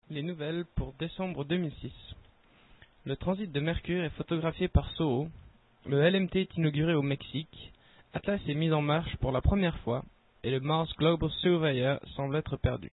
Les nouvelles pour décembre 2006. Le transit de Mercure est photographié par SOHO, le LMT est inauguré au Mexique, Atlas est mis en marche pour la première fois, et le Mars Global Surveyor semble être perdu.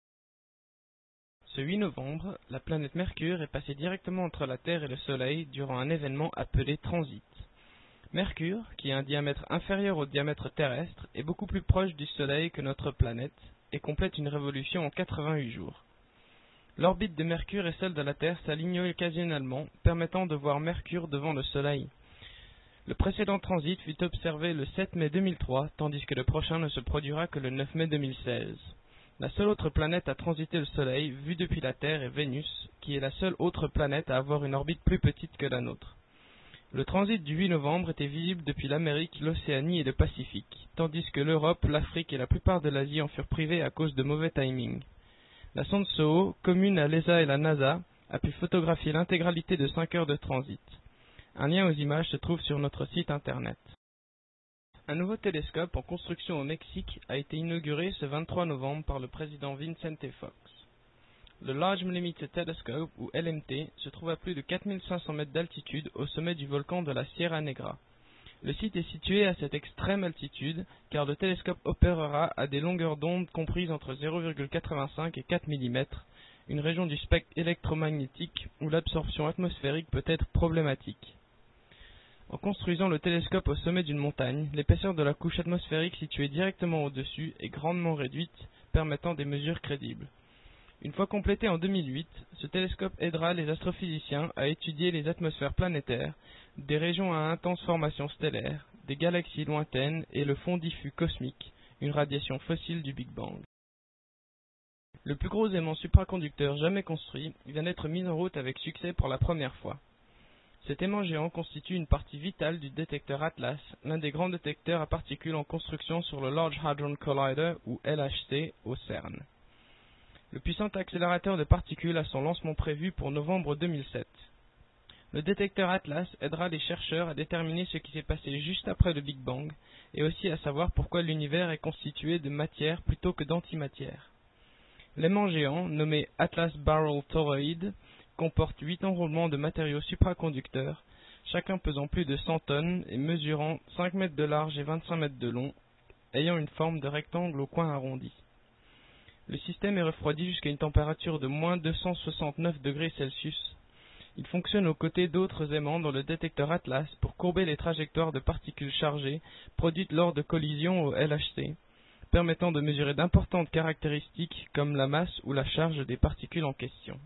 Ce 8 novembre, la planète Mercure est passée directement entre la Terre et le Soleil durant un événement appelé transit. Mercure, qui a un diamètre inférieur au diamètre terrestre, est beaucoup plus proche du Soleil que notre planète, et complète une révolution en 88 jours. L'orbite de Mercure et celle de la Terre s'alignent occasionnellement, permettant de voir Mercure devant le Soleil. Le précédent transit fut observé le 7 mai 2003, tandis que le prochain ne se produira que le 9 mai 2016. La seule autre planète à transiter le Soleil, vue depuis la Terre, est Vénus, qui est la seule autre planète à avoir une orbite plus petite que la nôtre. Le transit du 8 novembre était visible depuis l'Amérique, l'Océanie et le Pacifique, tandis que l'Europe, l'Afrique et la plupart de l'Asie en furent privés à cause de mauvais timing. La sonde SOHO, commune à l'ESA et la NASA, a pu photographier l'intégralité de 5 heures de transit. Un lien aux images se trouve sur notre site internet. Un nouveau télescope en construction au Mexique a été inauguré ce 23 novembre par le président Vicente Fox. Le Large Limited Telescope, ou LMT, se trouve à plus de 4500 mètres d'altitude au sommet du volcan de la Sierra Negra. Le site est situé à cette extrême altitude car le télescope opérera à des longueurs d'onde comprises entre 0,85 et 4 mm, une région du spectre électromagnétique où l'absorption atmosphérique peut être problématique. En construisant le télescope au sommet d'une montagne, l'épaisseur de la couche atmosphérique située directement au-dessus est grandement réduite, permettant des mesures crédibles. Une fois complété en 2008, ce télescope aidera les astrophysiciens à étudier les atmosphères planétaires, des régions à intense formation stellaire, des galaxies lointaines et le fond diffus cosmique, une radiation fossile du Big Bang. Le plus gros aimant supraconducteur jamais construit vient d'être mis en route avec succès pour la première fois. Cet aimant géant constitue une partie vitale du détecteur Atlas, l'un des grands détecteurs à particules en construction sur le Large Hadron Collider, ou LHC, au CERN. Le puissant accélérateur de particules a son lancement prévu pour novembre 2007. Le détecteur Atlas aidera les chercheurs à déterminer ce qui s'est passé juste après le Big Bang, et aussi à savoir pourquoi l'univers est constitué de matière plutôt que d'antimatière. L'aimant géant, nommé Atlas Barrel Toroid, comporte 8 enroulements de matériaux supraconducteurs, chacun pesant plus de 100 tonnes et mesurant 5 mètres de large et 25 mètres de long, ayant une forme de rectangle au coin arrondi. Le système est refroidi jusqu'à une température de moins 269 degrés Celsius. Il fonctionne aux côtés d'autres aimants dans le détecteur Atlas pour courber les trajectoires de particules chargées produites lors de collisions au LHC, permettant de mesurer d'importantes caractéristiques comme la masse ou la charge des particules en question.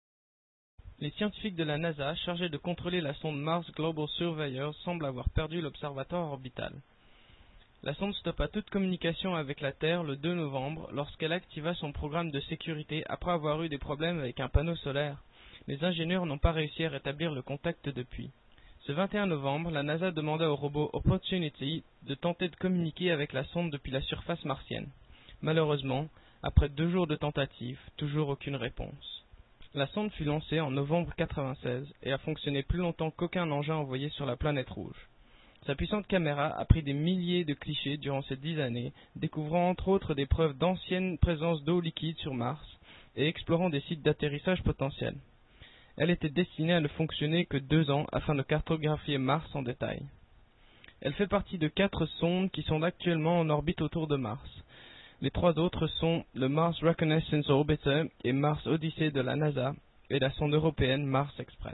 Les scientifiques de la NASA chargés de contrôler la sonde Mars Global Surveyor semblent avoir perdu l'observatoire orbital. La sonde stoppa toute communication avec la Terre le 2 novembre lorsqu'elle activa son programme de sécurité après avoir eu des problèmes avec un panneau solaire. Les ingénieurs n'ont pas réussi à rétablir le contact depuis. Ce 21 novembre, la NASA demanda au robot Opportunity de tenter de communiquer avec la sonde depuis la surface martienne. Malheureusement, après 2 jours de tentatives, toujours aucune réponse. La sonde fut lancée en novembre 1996 et a fonctionné plus longtemps qu'aucun engin envoyé sur la planète rouge. Sa puissante caméra a pris des milliers de clichés durant ces 10 années, découvrant entre autres des preuves d'anciennes présences d'eau liquide sur Mars et explorant des sites d'atterrissage potentiels. Elle était destinée à ne fonctionner que 2 ans afin de cartographier Mars en détail. Elle fait partie de 4 sondes qui sont actuellement en orbite autour de Mars. Les 3 autres sont le Mars Reconnaissance Orbiter et Mars Odyssey de la NASA et la sonde européenne Mars Express.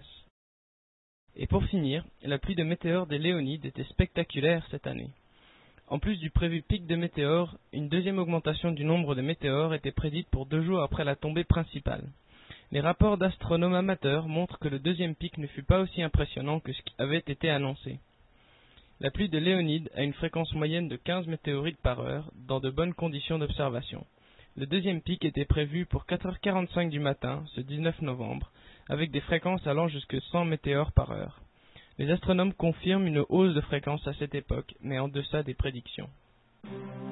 Et pour finir, la pluie de météores des Léonides était spectaculaire cette année. En plus du prévu pic de météores, une deuxième augmentation du nombre de météores était prédite pour 2 jours après la tombée principale. Les rapports d'astronomes amateurs montrent que le deuxième pic ne fut pas aussi impressionnant que ce qui avait été annoncé. La pluie de Léonides a une fréquence moyenne de 15 météorites par heure, dans de bonnes conditions d'observation. Le deuxième pic était prévu pour 4h45 du matin, ce 19 novembre, avec des fréquences allant jusqu'à 100 météores par heure. Les astronomes confirment une hausse de fréquence à cette époque, mais en deçà des prédictions.